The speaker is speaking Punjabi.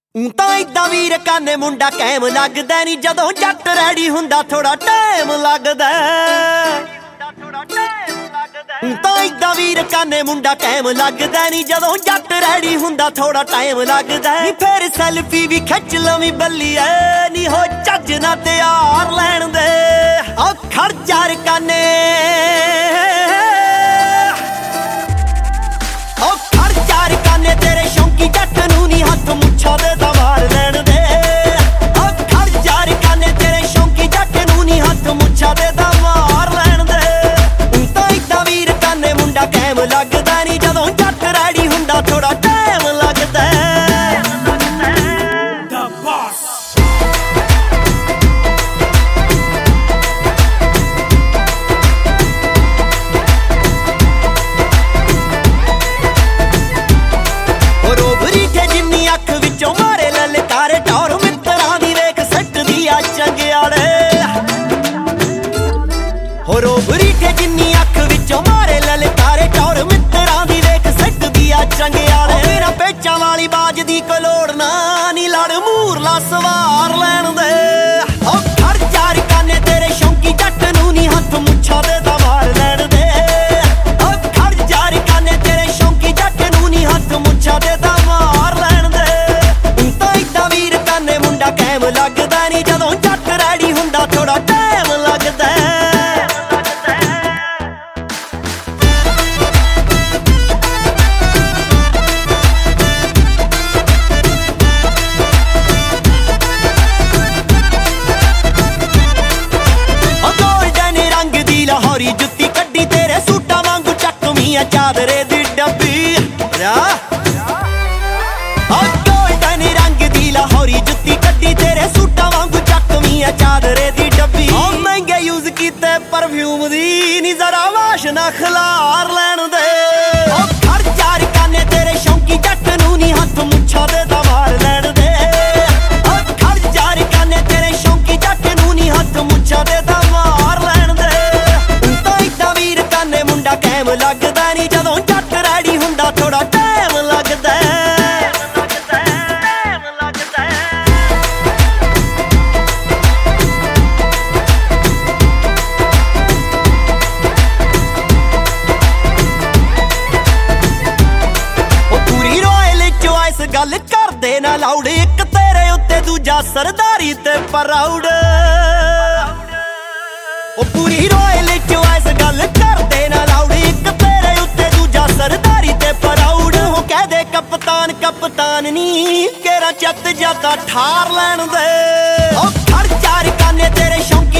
ਤਾਂ ਇਦਾਂ ਵੀਰ ਕਾਨੇ ਮੁੰਡਾ ਕੈਮ ਲੱਗਦਾ ਨੀ ਜਦੋਂ ਜੱਟ ਰੈਡੀ ਹੁੰਦਾ ਥੋੜਾ ਟਾਈਮ ਲੱਗਦਾ ਤਾਂ ਇਦਾਂ ਵੀਰ ਕਾਨੇ ਮੁੰਡਾ ਕੈਮ ਲੱਗਦਾ ਨੀ ਜਦੋਂ ਜੱਟ ਰੈਡੀ ਹੁੰਦਾ ਥੋੜਾ ਟਾਈਮ ਲੱਗਦਾ ਨੀ ਫੇਰ ਸੈਲਫੀ ਵੀ ਖਿੱਚ ਲਵੀਂ ਬੱਲੀਏ ਨੀ ਹੋ ਚੱਜ ਨਾ ਤਿਆਰ ਲੈਣ ਦੇ ਆ ਖੜ ਚਾਰ ਕਾਨੇ ਉਹ ਖੜ ਚਾਰ ਕਾਨੇ ਤੇਰੇ ਸ਼ੌਂਕੀ ਜੱਟ ਨੂੰ ਨੀ ਹੱਥ ਮੁੱਛਾਂ ਦੇ ਦਵਾਰ ਲੈਣ ਦੇ ਉਹ ਖੜ ਚਾਰ ਕਾਨੇ ਤੇਰੇ ਸ਼ੌਂਕੀ ਜੱਟ ਨੂੰ ਨੀ ਹੱਥ ਮੁੱਛਾਂ ਦੇ ਦਵਾਰ ਲੈਣ ਦੇ ਤਾਂ ਇਦਾਂ ਵੀਰ ਕਾਨੇ ਮੁੰਡਾ ਕੈਮ ਲੱਗਦਾ ਨੀ ਜਦੋਂ ਜੱਟ ਰੈਡੀ ਹੁੰਦਾ ਥੋੜਾ ਟਾਈਮ ਲੱਗਦਾ ਰੋਬਰੀ ਤੇ ਜਿੰਨੀ ਅੱਖ ਵਿੱਚੋਂ ਮਾਰੇ ਲਲਕਾਰੇ ਟੌਰ ਮਿੱਤਰਾਂ ਦੀ ਵੇਖ ਸਿੱਟਦੀ ਆ ਚੰਗਿਆੜੇ ਮੇਰਾ ਪੇਚਾਂ ਵਾਲੀ ਬਾਜ ਦੀ ਕਲੋੜ ਨਾ ਨੀ ਲੜ ਮੂਰਲਾ ਸਵਾਰ ਲੈਣ ਦੇ ਉਹ ਖੜ ਚਾਰ ਕਾਨੇ ਤੇਰੇ ਸ਼ੌਂਕੀ ਜੱਟ ਨੂੰ ਨੀ ਹੱਥ ਮੁੱਛਾਂ ਦੇ ਦਵਾਰ ਲੈਣ ਦੇ ਉਹ ਖੜ ਚਾਰ ਕਾਨੇ ਤੇਰੇ ਸ਼ੌਂਕੀ ਜੱਟ ਨੂੰ ਨੀ ਹੱਥ ਮੁੱਛਾਂ ਦੇ ਦਵਾਰ ਲੈਣ ਦੇ ਤਾਂ ਇਦਾਂ ਵੀਰ ਕਾਨੇ ਮੁੰਡਾ ਕੈਮ ਲੱਗਦਾ ਨੀ ਜਦੋਂ ਜੱਟ ਰੈਡੀ ਹੁੰਦਾ ਥੋੜਾ ਟਾਈਮ ਲੱਗਦਾ ਜੁੱਤੀ ਕੱਢੀ ਤੇਰੇ ਸੂਟਾਂ ਵਾਂਗੂ ਚੱਕਵੀਂ ਚਾਦਰੇ ਦੀ ਡੱਬੀ ਗੋਲਡਨ ਰੰਗ ਦੀ ਲਾਹੌਰੀ ਜੁੱਤੀ ਕੱਢੀ ਤੇਰੇ ਸੂਟਾਂ ਵਾਂਗੂ ਚੱਕਵੀਂ ਚਾਦਰੇ ਦੀ ਡੱਬੀ ਮਹਿੰਗੇ ਯੂਜ਼ ਕੀਤੇ ਪਰਫਿਊਮ ਦੀ ਨੀ ਜ਼ਰਾ ਵਾਸ਼ਨਾ ਖਿਲਾਰ ਲੈਣ ਦੇ ਖੜ ਚਾਰ ਕਾਨੇ ਤੇਰੇ ਸ਼ੌਂਕੀ ਜੱਟ ਨੂੰ ਨੀ ਹੱਥ ਮੁੱਛਾਂ ਦੇ ਦਵਾਰ ਲੈਣ ਦੇ ਖੜ ਚਾਰ ਕਾਨੇ ਤੇਰੇ ਸ਼ੌਂਕੀ ਜੱਟ ਨੂੰ ਨੀ ਹੱਥ ਮੁੱਛਾਂ ਦੇ ਦਵਾਰ ਲੈਣ ਦੇ ਮੁੰਡਾ ਕੈਮ ਲੱਗਦਾ ਨੀ ਜਦੋਂ ਜੱਟ ਰੈਡੀ ਹੁੰਦਾ ਥੋੜਾ ਟਾਈਮ ਲੱਗਦਾ ਉਹ ਪੂਰੀ ਰੋਇਲ ਚੁਆਇਸ ਗੱਲ ਕਰਦੇ ਨਾ ਲਾਉਡ ਇੱਕ ਤੇਰੇ ਉੱਤੇ ਦੂਜਾ ਸਰਦਾਰੀ ਤੇ ਪ੍ਰਾਊਡ ਉਹ ਪੂਰੀ ਰੋਇਲ ਚੁਆਇਸ ਗੱਲ ਕਰਦੇ ਨਾ ਲਾਉਡ ਇੱਕ ਤੇਰੇ ਉੱਤੇ ਦੂਜਾ ਸਰਦਾਰੀ ਤੇ ਪ੍ਰਾਊਡ ਉਹ ਕਹਦੇ ਕਪਤਾਨ ਕਪਤਾਨ ਨੀ ਕੇਰਾ ਚੱਤ ਜਾਂਦਾ ਠਾਰ ਲੈਣ ਦੇ ਉਹ ਖੜ ਚਾਰ ਕਾਨੇ ਤੇਰੇ ਸ਼ੌਂਕੀ